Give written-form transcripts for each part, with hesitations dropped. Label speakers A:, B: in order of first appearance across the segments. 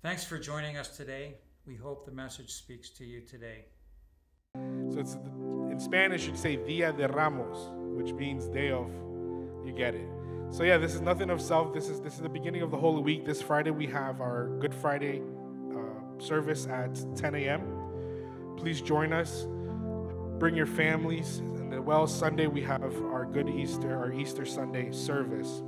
A: Thanks for joining us today. We hope the message speaks to you today.
B: So it's in Spanish you'd say Dia de Ramos, which means day of. You get it. So yeah, this is nothing of self. This is the beginning of the Holy Week. This Friday we have our Good Friday service at 10 a.m. Please join us. Bring your families. And then, Sunday we have our Easter Sunday service.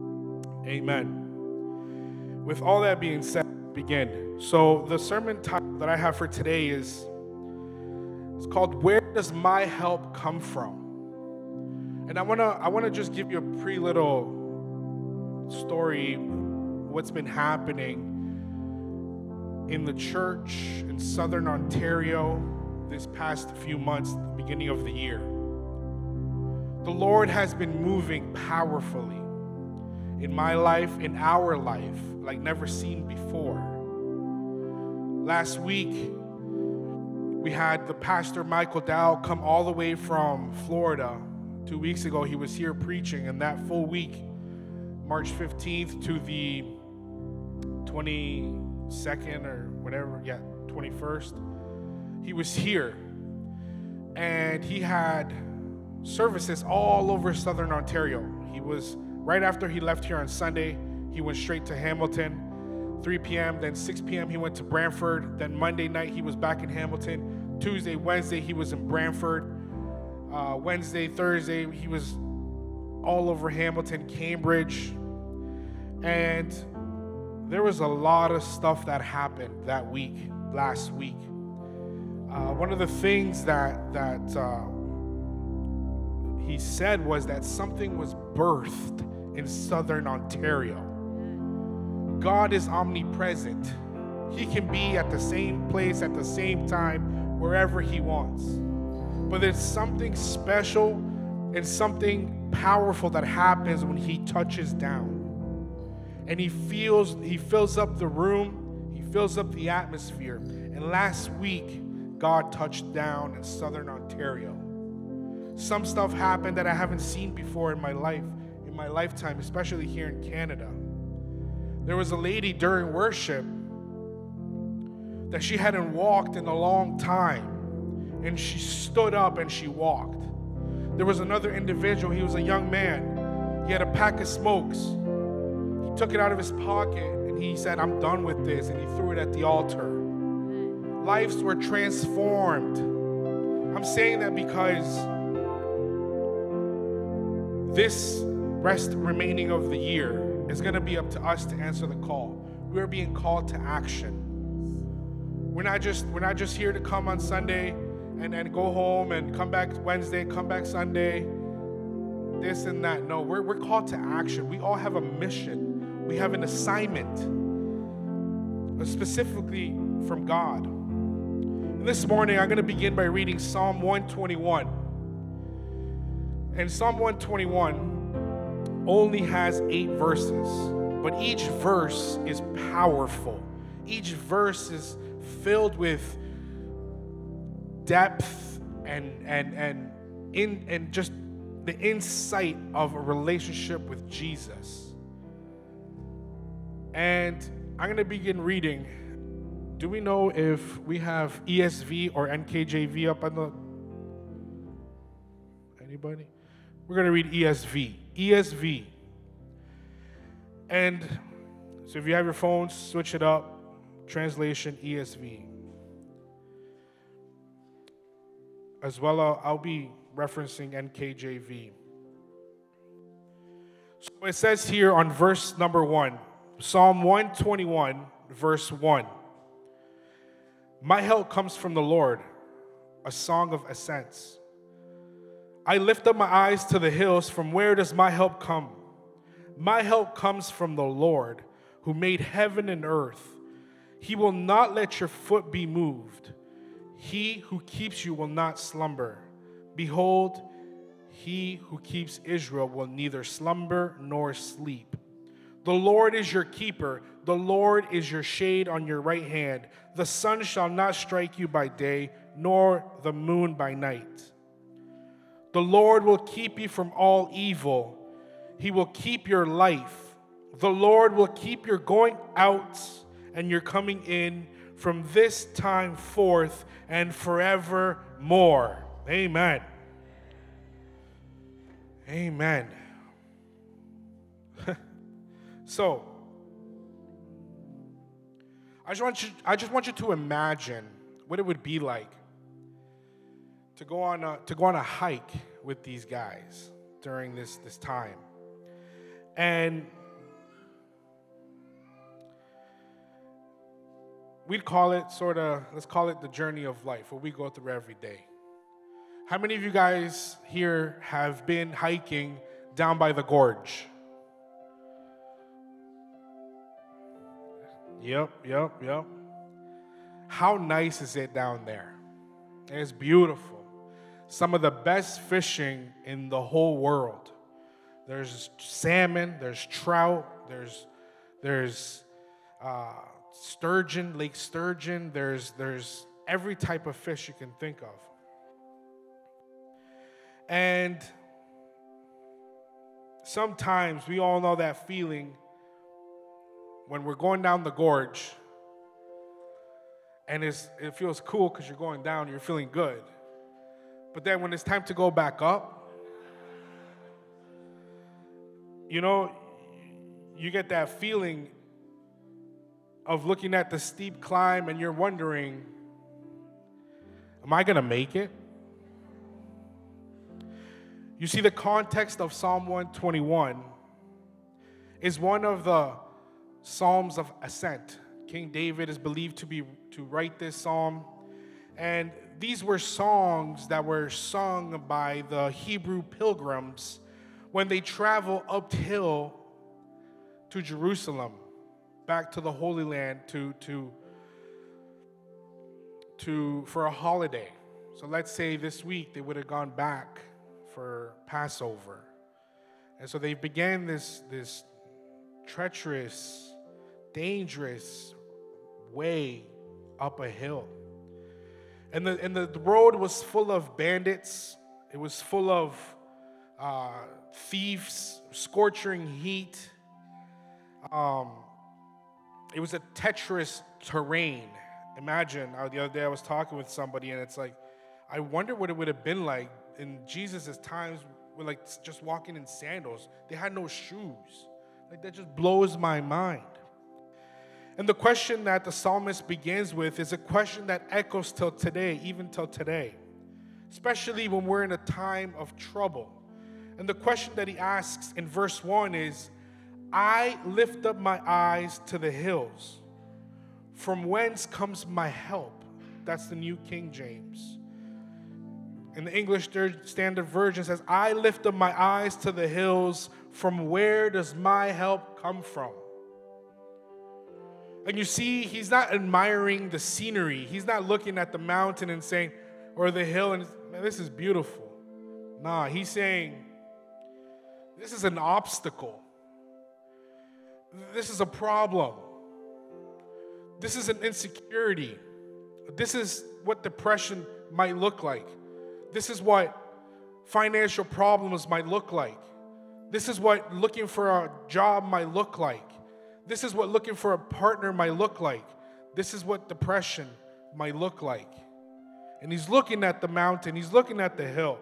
B: Amen. With all that being said, begin. So the sermon title that I have for today is called "Where Does My Help Come From?" And I wanna just give you a little story, what's been happening in the church in Southern Ontario this past few months, the beginning of the year. The Lord has been moving powerfully in my life, in our life, like never seen before. Last week, we had the pastor Michael Dow come all the way from Florida. 2 weeks ago, he was here preaching, and that full week, March 15th to the 22nd or whatever, 21st, he was here. And he had services all over Southern Ontario. He was, right after he left here on Sunday, he went straight to Hamilton, 3 p.m., then 6 p.m. he went to Brantford, then Monday night he was back in Hamilton, Tuesday, Wednesday he was in Brantford, Wednesday, Thursday he was all over Hamilton, Cambridge, and there was a lot of stuff that happened that week, last week. One of the things that he said was that something was birthed in Southern Ontario. God is omnipresent. He can be at the same place at the same time wherever he wants. But there's something special and something powerful that happens when he touches down. And he fills up the room, he fills up the atmosphere. And last week, God touched down in Southern Ontario. Some stuff happened that I haven't seen before in my life, in my lifetime, especially here in Canada. There was a lady during worship that she hadn't walked in a long time, and she stood up and she walked. There was another individual, he was a young man. He had a pack of smokes. He took it out of his pocket and he said, "I'm done with this," and he threw it at the altar. Lives were transformed. I'm saying that because this rest remaining of the year is going to be up to us to answer the call. We're being called to action. We're not just here to come on Sunday and go home and come back Wednesday, come back Sunday, this and that. No, we're called to action. We all have a mission. We have an assignment, specifically from God. And this morning, I'm going to begin by reading Psalm 121. And Psalm 121 only has 8 verses, but each verse is powerful. Each verse is filled with depth and just the insight of a relationship with Jesus. And I'm going to begin reading. Do we know if we have ESV or NKJV up on the... Anybody? We're going to read ESV. ESV. And so if you have your phones, switch it up. Translation ESV. As well, I'll be referencing NKJV. So it says here on verse number 1, Psalm 121, verse 1. My help comes from the Lord, a song of ascents. I lift up my eyes to the hills. From where does my help come? My help comes from the Lord, who made heaven and earth. He will not let your foot be moved. He who keeps you will not slumber. Behold, he who keeps Israel will neither slumber nor sleep. The Lord is your keeper. The Lord is your shade on your right hand. The sun shall not strike you by day, nor the moon by night. The Lord will keep you from all evil. He will keep your life. The Lord will keep your going out and you're coming in from this time forth and forevermore. Amen. Amen. So, I just want you to imagine what it would be like to go on a hike with these guys during this time. And let's call it the journey of life, what we go through every day. How many of you guys here have been hiking down by the gorge? Yep. How nice is it down there? It's beautiful. Some of the best fishing in the whole world. There's salmon, there's trout, there's sturgeon, Lake Sturgeon. There's every type of fish you can think of. And sometimes we all know that feeling when we're going down the gorge, and it feels cool because you're going down, you're feeling good. But then when it's time to go back up, you get that feeling of looking at the steep climb and you're wondering, am I going to make it? You see, the context of Psalm 121 is one of the Psalms of Ascent. King David is believed to write this psalm. And these were songs that were sung by the Hebrew pilgrims when they travel uphill to Jerusalem, back to the Holy Land for a holiday. So let's say this week they would have gone back for Passover. And so they began this treacherous, dangerous way up a hill. And the road was full of bandits. It was full of thieves, scorching heat. It was a treacherous terrain. Imagine, the other day I was talking with somebody, and it's like, I wonder what it would have been like in Jesus' times, with like just walking in sandals. They had no shoes. Like, that just blows my mind. And the question that the psalmist begins with is a question that echoes till today, even till today, especially when we're in a time of trouble. And the question that he asks in verse 1 is, I lift up my eyes to the hills. From whence comes my help? That's the New King James. In the English Standard Version says, I lift up my eyes to the hills. From where does my help come from? And you see, he's not admiring the scenery. He's not looking at the mountain and saying, or the hill, and man, this is beautiful. Nah, he's saying, this is an obstacle. This is a problem. This is an insecurity. This is what depression might look like. This is what financial problems might look like. This is what looking for a job might look like. This is what looking for a partner might look like. This is what depression might look like. And he's looking at the mountain. He's looking at the hill.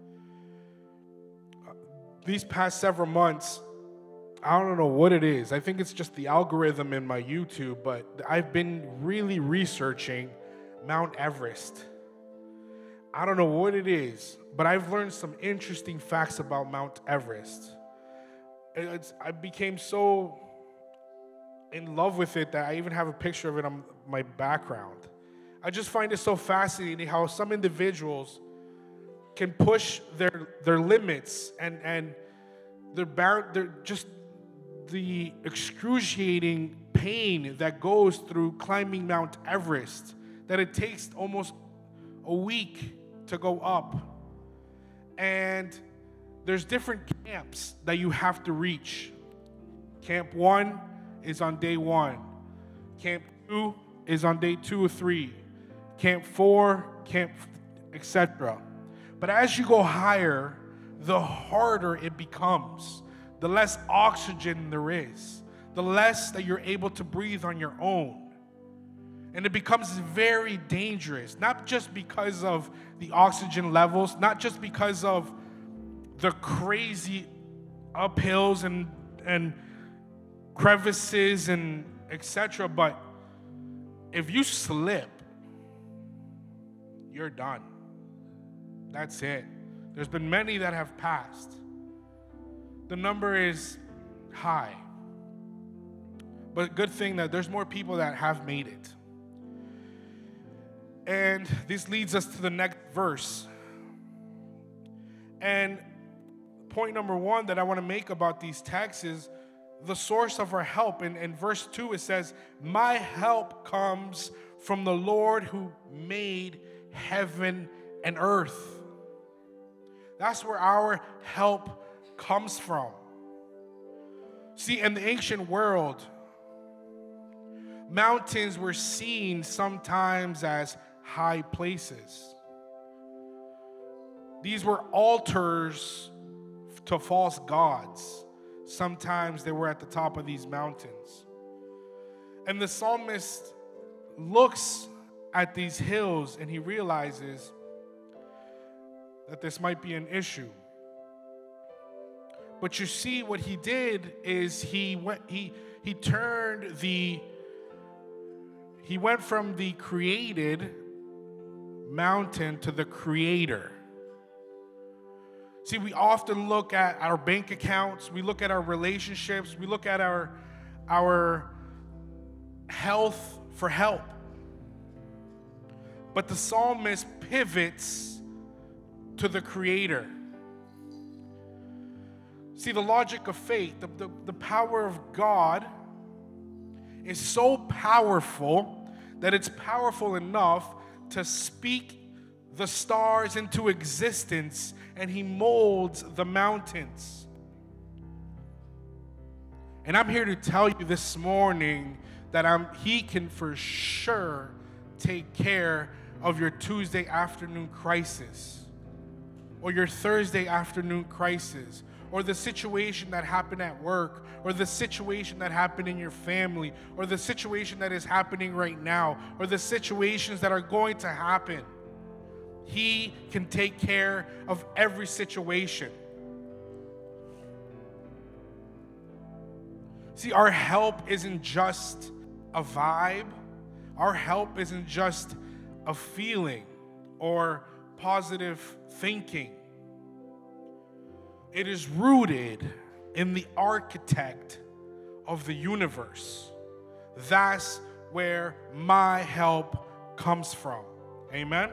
B: These past several months, I don't know what it is. I think it's just the algorithm in my YouTube, but I've been really researching Mount Everest. I don't know what it is, but I've learned some interesting facts about Mount Everest. I became so in love with it that I even have a picture of it on my background. I just find it so fascinating how some individuals can push their limits and they're just the excruciating pain that goes through climbing Mount Everest, that it takes almost a week to go up. And there's different camps that you have to reach. Camp 1 is on day 1. Camp 2 is on day 2 or 3. Camp 4, etc. But as you go higher, the harder it becomes. The less oxygen there is. the less that you're able to breathe on your own. And it becomes very dangerous, not just because of the oxygen levels, not just because of the crazy uphills and crevices and etc., but if you slip, you're done. That's it. There's been many that have passed. The number is high. But good thing that there's more people that have made it. And this leads us to the next verse. And point number one that I want to make about these texts is the source of our help. In verse 2 it says, my help comes from the Lord who made heaven and earth. That's where our help comes from. See, in the ancient world, mountains were seen sometimes as high places. These were altars to false gods. Sometimes they were at the top of these mountains. And the psalmist looks at these hills and he realizes that this might be an issue. But you see, what he did is he went from the created mountain to the creator. See, we often look at our bank accounts, we look at our relationships, we look at our health for help. But the psalmist pivots to the creator. See, the logic of faith, the power of God is so powerful that it's powerful enough to speak the stars into existence, and he molds the mountains. And I'm here to tell you this morning that he can for sure take care of your Tuesday afternoon crisis, or your Thursday afternoon crisis, or the situation that happened at work, or the situation that happened in your family, or the situation that is happening right now, or the situations that are going to happen. He can take care of every situation. See, our help isn't just a vibe. Our help isn't just a feeling or positive thinking. It is rooted in the architect of the universe. That's where my help comes from. Amen?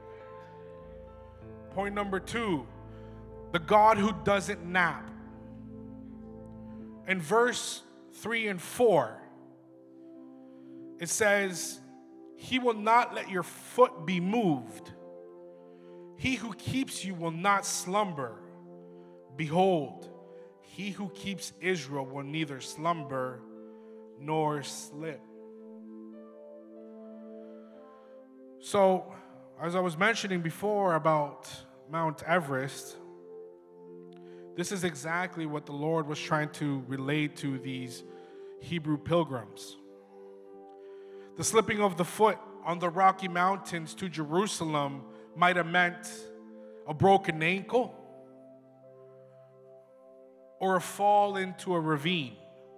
B: Point number 2, the God who doesn't nap. In verse 3 and 4, it says, he will not let your foot be moved. He who keeps you will not slumber. Behold, he who keeps Israel will neither slumber nor slip. So, as I was mentioning before about Mount Everest, this is exactly what the Lord was trying to relate to these Hebrew pilgrims. The slipping of the foot on the Rocky Mountains to Jerusalem might have meant a broken ankle or a fall into a ravine.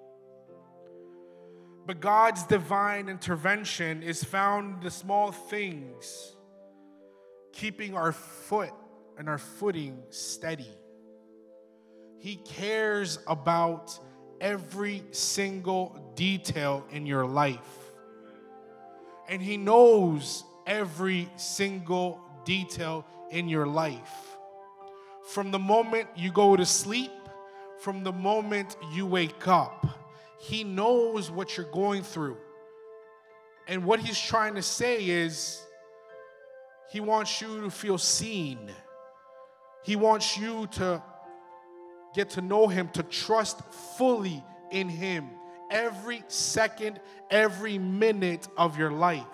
B: But God's divine intervention is found in the small things, keeping our foot and our footing steady. He cares about every single detail in your life. And he knows every single detail in your life. From the moment you go to sleep, from the moment you wake up, he knows what you're going through. And what he's trying to say is, he wants you to feel seen. He wants you to get to know him, to trust fully in him every second, every minute of your life.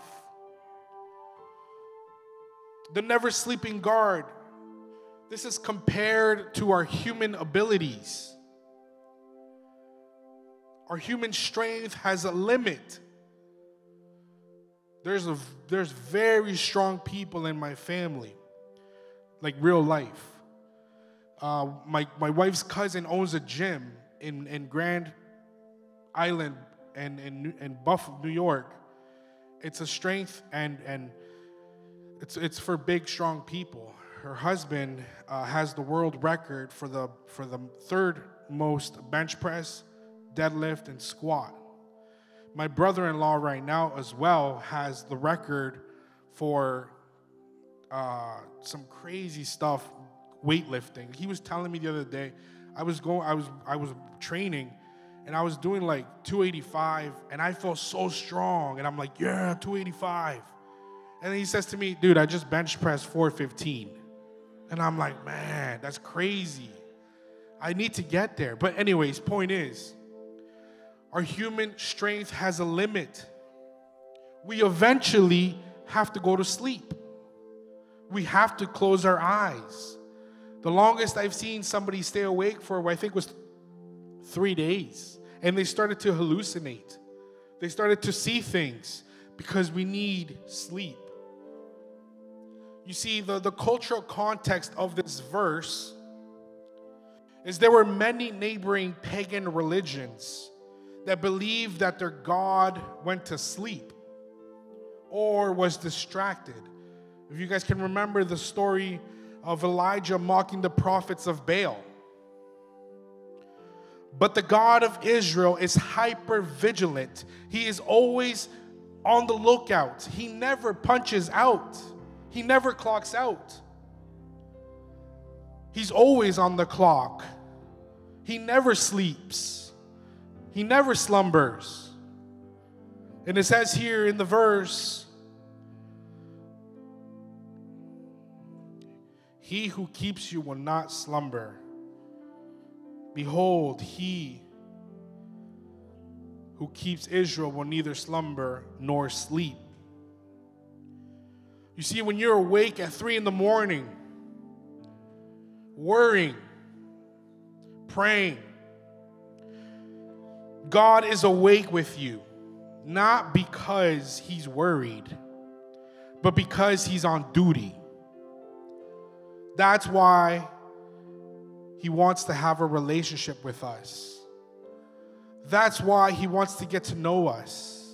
B: The never sleeping guard. This is compared to our human abilities. Our human strength has a limit. There's very strong people in my family, like real life. My wife's cousin owns a gym in Grand Island and in Buffalo, New York. It's a strength and it's for big, strong people. Her husband has the world record for the third most bench press, deadlift, and squat. My brother-in-law right now as well has the record for some crazy stuff, weightlifting. He was telling me the other day, I was training, and I was doing like 285, and I felt so strong, and I'm like, yeah, 285. And then he says to me, dude, I just bench pressed 415. And I'm like, man, that's crazy. I need to get there. But anyways, point is, our human strength has a limit. We eventually have to go to sleep. We have to close our eyes. The longest I've seen somebody stay awake for, I think, was 3 days. And they started to hallucinate. They started to see things because we need sleep. You see, the cultural context of this verse is there were many neighboring pagan religions that believed that their God went to sleep or was distracted. If you guys can remember the story of Elijah mocking the prophets of Baal. But the God of Israel is hyper vigilant. He is always on the lookout. He never punches out. He never clocks out. He's always on the clock. He never sleeps. He never slumbers. And it says here in the verse, he who keeps you will not slumber. Behold, he who keeps Israel will neither slumber nor sleep. You see, when you're awake at 3 a.m, worrying, praying, God is awake with you, not because he's worried, but because he's on duty. That's why he wants to have a relationship with us. That's why he wants to get to know us.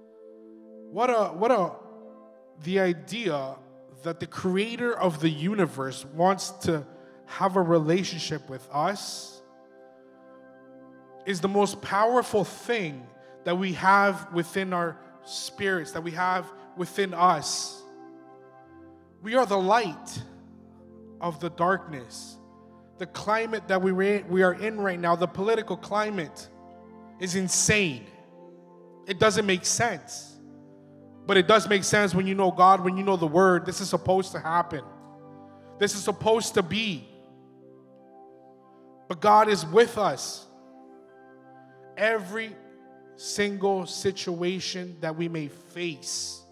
B: The idea that the creator of the universe wants to have a relationship with us is the most powerful thing that we have within our spirits, that we have within us. We are the light of the darkness. The climate that we are in right now, the political climate, is insane. It doesn't make sense. But it does make sense when you know God, when you know the Word. This is supposed to happen. This is supposed to be. But God is with us. Every single situation that we may face,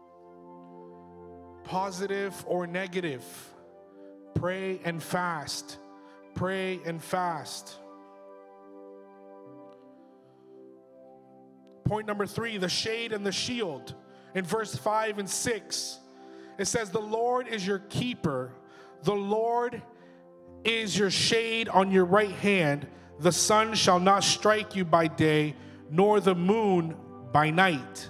B: positive or negative, pray and fast. Pray and fast. Point number 3, the shade and the shield. In verse 5 and 6, it says, the Lord is your keeper. The Lord is your shade on your right hand. The sun shall not strike you by day, nor the moon by night.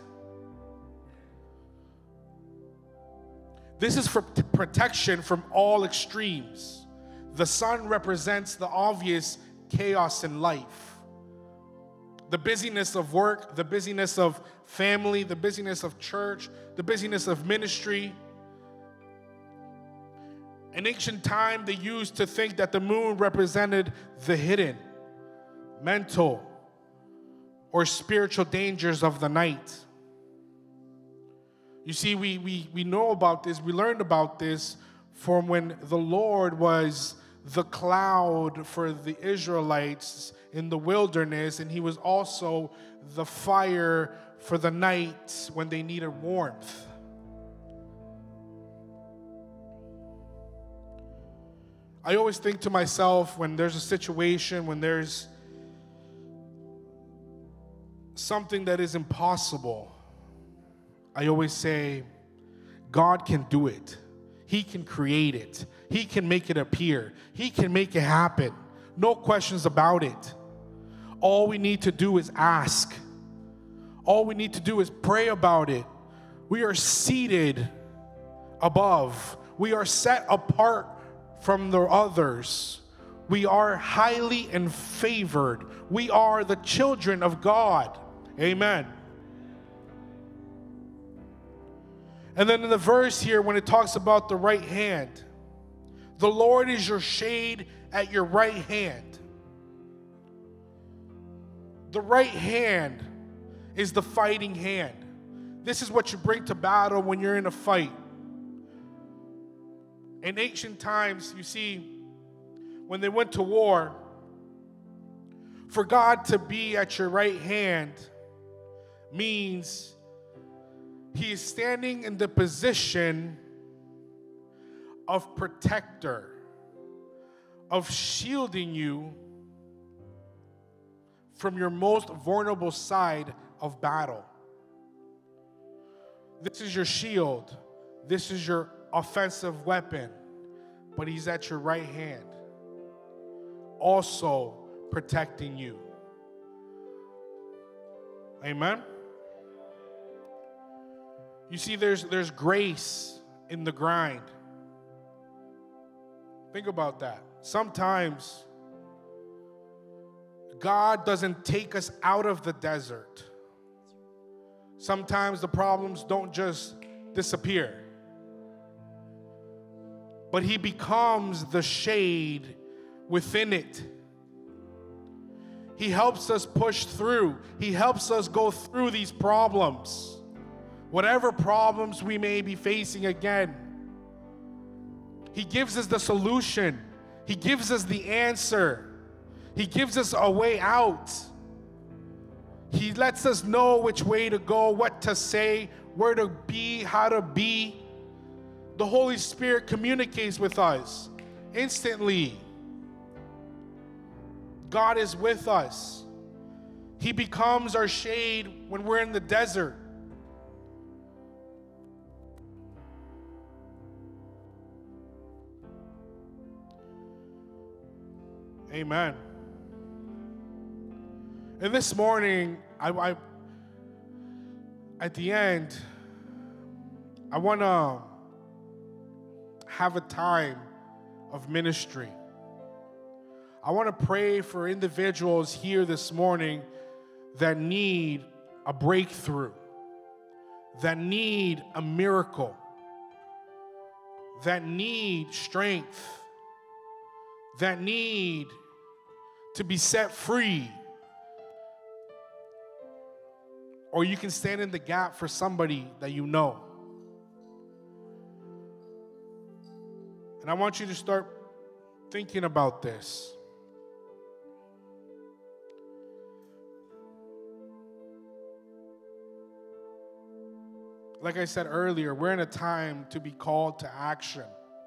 B: This is for protection from all extremes. The sun represents the obvious chaos in life. The busyness of work, the busyness of family, the busyness of church, the busyness of ministry. In ancient time, they used to think that the moon represented the hidden, mental, or spiritual dangers of the night. You see, we know about this, we learned about this from when the Lord was the cloud for the Israelites in the wilderness, and he was also the fire for the night when they needed warmth. I always think to myself when there's a situation, when there's something that is impossible, I always say, God can do it. He can create it. He can make it appear. He can make it happen. No questions about it. All we need to do is ask. All we need to do is pray about it. We are seated above. We are set apart from the others. We are highly and favored. We are the children of God. Amen. And then in the verse here, when it talks about the right hand, the Lord is your shade at your right hand. The right hand is the fighting hand. This is what you bring to battle when you're in a fight. In ancient times, you see, when they went to war, for God to be at your right hand means He is standing in the position of protector, of shielding you from your most vulnerable side of battle. This is your shield. This is your offensive weapon. But He's at your right hand, also protecting you. Amen? You see, there's grace in the grind. Think about that. Sometimes God doesn't take us out of the desert. Sometimes the problems don't just disappear, but He becomes the shade within it. He helps us push through. He helps us go through these problems. Whatever problems we may be facing again, He gives us the solution. He gives us the answer. He gives us a way out. He lets us know which way to go, what to say, where to be, how to be. The Holy Spirit communicates with us instantly. God is with us. He becomes our shade when we're in the desert. Amen. And this morning, I at the end, I want to have a time of ministry. I want to pray for individuals here this morning that need a breakthrough, that need a miracle, that need strength, that need to be set free. Or you can stand in the gap for somebody that you know. And I want you to start thinking about this. Like I said earlier, we're in a time to be called to action.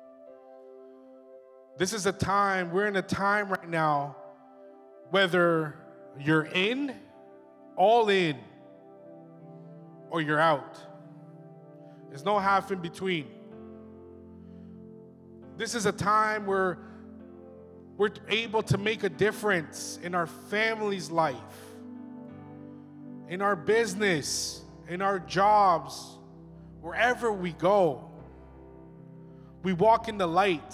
B: This is a time, we're in a time right now, whether you're in, all in, or you're out. There's no half in between. This is a time where we're able to make a difference in our family's life, in our business, in our jobs, wherever we go. We walk in the light.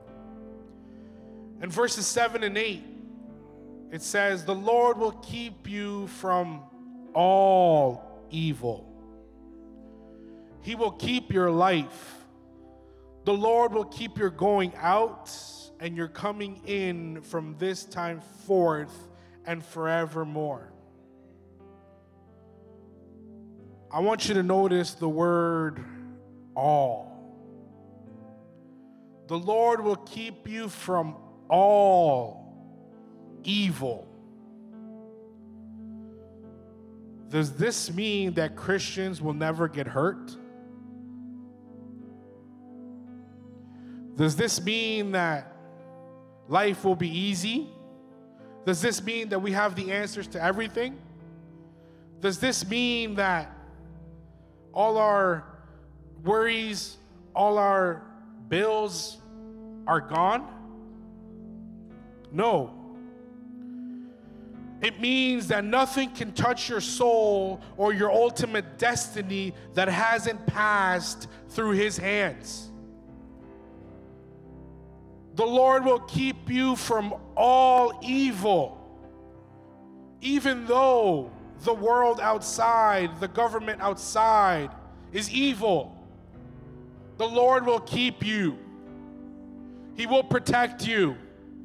B: In verses 7 and 8, it says, "The Lord will keep you from all evil. He will keep your life. The Lord will keep your going out and your coming in from this time forth and forevermore." I want you to notice the word all. The Lord will keep you from all evil. Does this mean that Christians will never get hurt? Does this mean that life will be easy? Does this mean that we have the answers to everything? Does this mean that all our worries, all our bills are gone? No. It means that nothing can touch your soul or your ultimate destiny that hasn't passed through His hands. The Lord will keep you from all evil, even though the world outside, the government outside is evil. The Lord will keep you. He will protect you.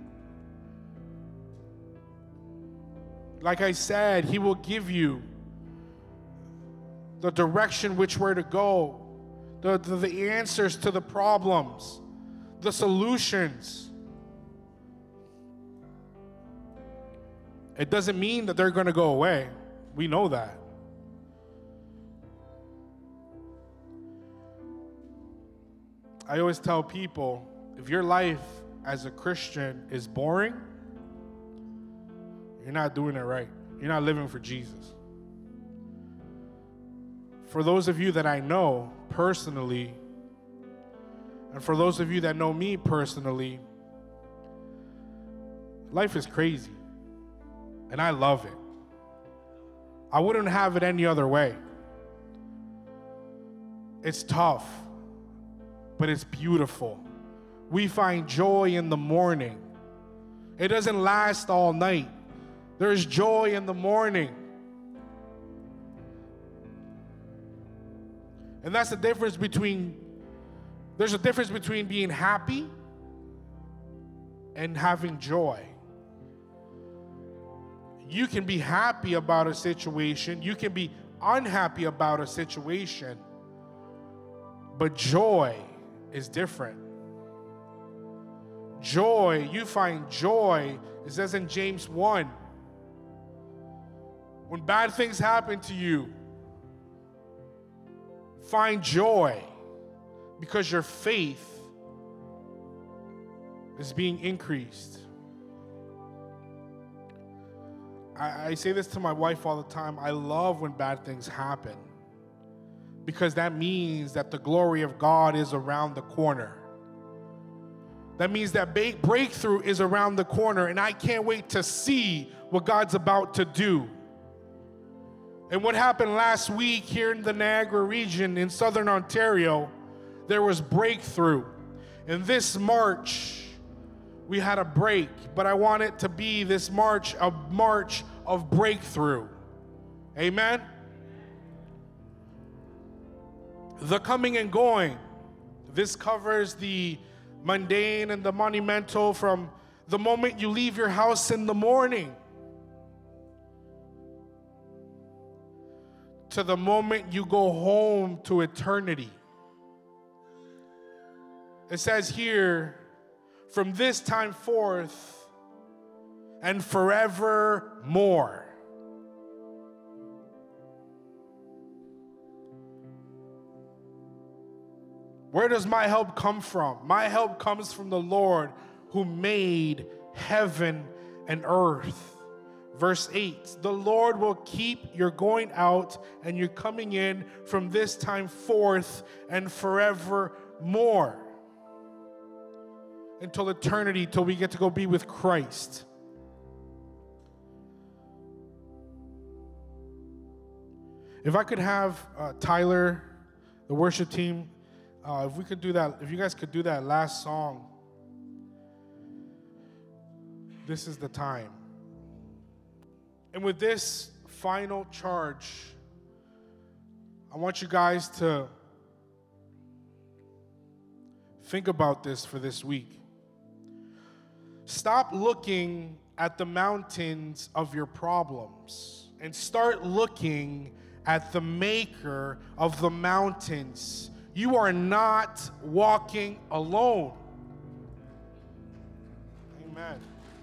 B: Like I said, He will give you the direction which way to go, the answers to the problems, the solutions. It doesn't mean that they're going to go away. We know that. I always tell people, if your life as a Christian is boring, you're not doing it right. You're not living for Jesus. For those of you that I know personally, and for those of you that know me personally, life is crazy, and I love it. I wouldn't have it any other way. It's tough, but it's beautiful. We find joy in the morning. It doesn't last all night. There's joy in the morning. And that's the difference between, there's a difference between being happy and having joy. You can be happy about a situation, you can be unhappy about a situation, but joy is different. Joy, you find joy, it says in James 1, when bad things happen to you, find joy because your faith is being increased. I say this to my wife all the time. I love when bad things happen because that means that the glory of God is around the corner. That means that breakthrough is around the corner, and I can't wait to see what God's about to do. And what happened last week here in the Niagara region in Southern Ontario, there was breakthrough. And this March, we had a break, but I want it to be this March, a march of breakthrough. Amen? The coming and going. This covers the mundane and the monumental from the moment you leave your house in the morning to the moment you go home to eternity. It says here, from this time forth and forevermore. Where does my help come from? My help comes from the Lord who made heaven and earth. Verse 8, the Lord will keep your going out and your coming in from this time forth and forevermore. Until eternity, till we get to go be with Christ. If I could have Tyler, the worship team, if we could do that, if you guys could do that last song. This is the time. And with this final charge, I want you guys to think about this for this week. Stop looking at the mountains of your problems and start looking at the maker of the mountains. You are not walking alone. Amen.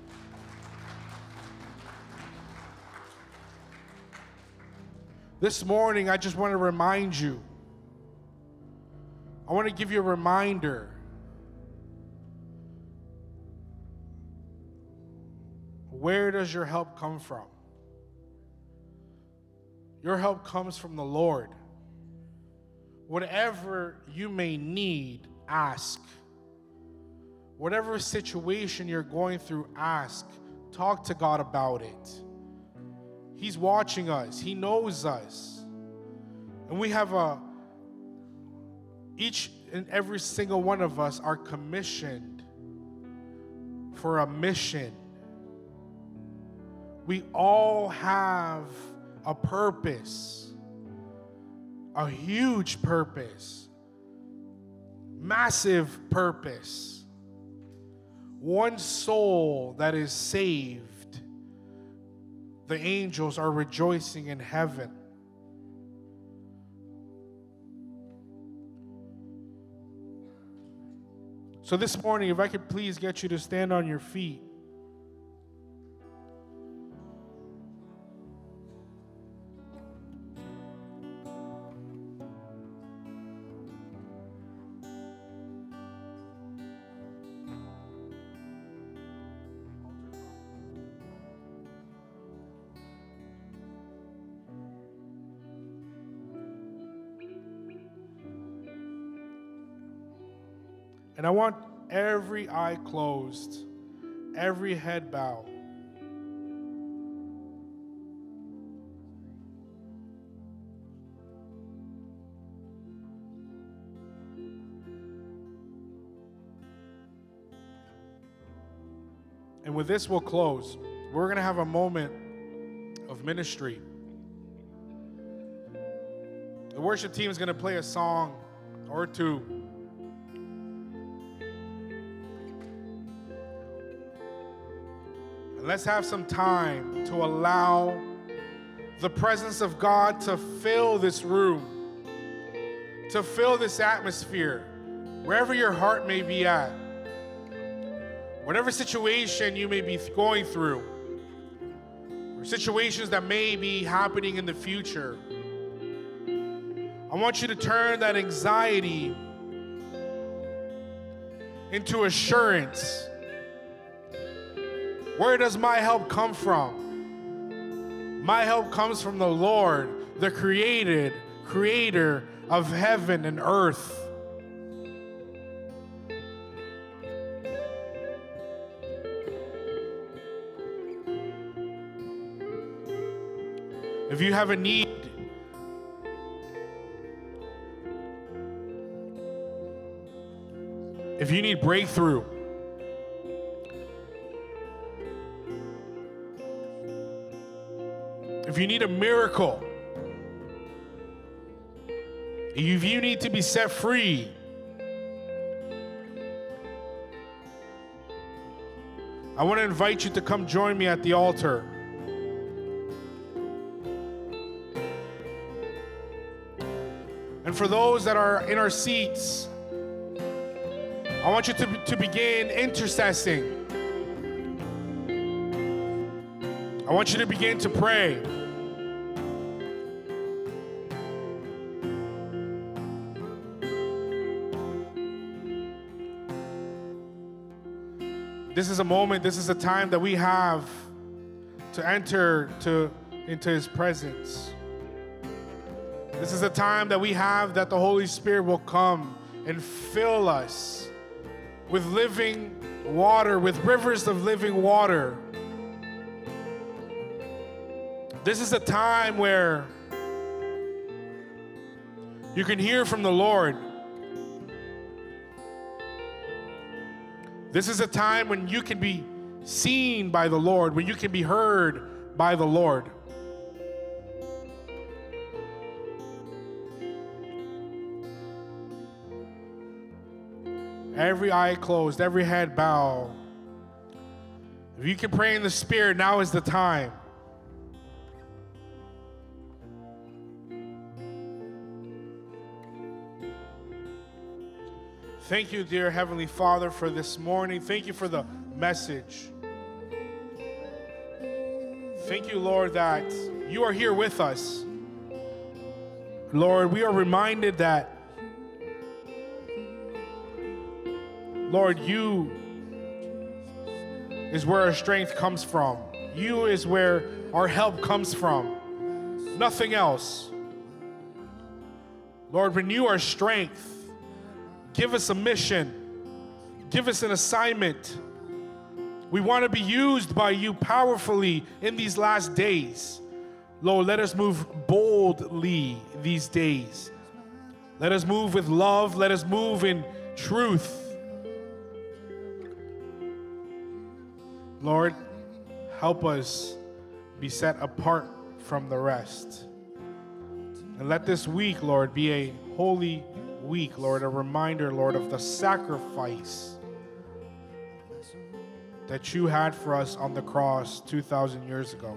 B: This morning, I just want to remind you. I want to give you a reminder. Where does your help come from? Your help comes from the Lord. Whatever you may need, ask. Whatever situation you're going through, ask. Talk to God about it. He's watching us. He knows us. And we have each and every single one of us are commissioned for a mission. We all have a purpose, a huge purpose, massive purpose. One soul that is saved, the angels are rejoicing in heaven. So this morning, if I could please get you to stand on your feet. And I want every eye closed, every head bowed. And with this, we'll close. We're going to have a moment of ministry. The worship team is going to play a song or two. Let's have some time to allow the presence of God to fill this room, to fill this atmosphere, wherever your heart may be at, whatever situation you may be going through, or situations that may be happening in the future. I want you to turn that anxiety into assurance. Where does my help come from? My help comes from the Lord, the creator of heaven and earth. If you have a need, if you need breakthrough, if you need a miracle, if you need to be set free, I want to invite you to come join me at the altar. And for those that are in our seats, I want you to begin intercessing. I want you to begin to pray. This is a moment, this is a time that we have to enter into His presence. This is a time that we have that the Holy Spirit will come and fill us with living water, with rivers of living water. This is a time where you can hear from the Lord. This is a time when you can be seen by the Lord, when you can be heard by the Lord. Every eye closed, every head bowed. If you can pray in the Spirit, now is the time. Thank you, dear Heavenly Father, for this morning. Thank you for the message. Thank you, Lord, that you are here with us. Lord, we are reminded that, Lord, you is where our strength comes from. You is where our help comes from. Nothing else. Lord, renew our strength. Give us a mission. Give us an assignment. We want to be used by you powerfully in these last days. Lord, let us move boldly these days. Let us move with love. Let us move in truth. Lord, help us be set apart from the rest. And let this week, Lord, be a holy week, Lord, a reminder, Lord, of the sacrifice that you had for us on the cross 2,000 years ago.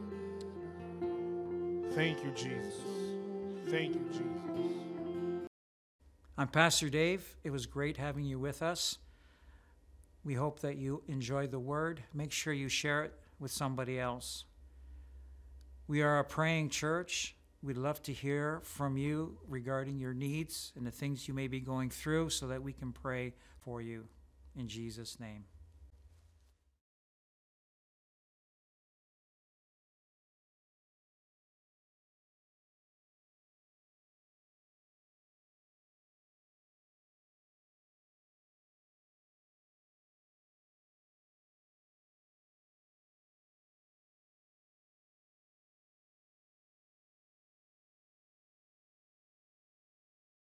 B: Thank you, Jesus. Thank you, Jesus.
A: I'm Pastor Dave. It was great having you with us. We hope that you enjoyed the word. Make sure you share it with somebody else. We are a praying church. We'd love to hear from you regarding your needs and the things you may be going through so that we can pray for you. In Jesus' name.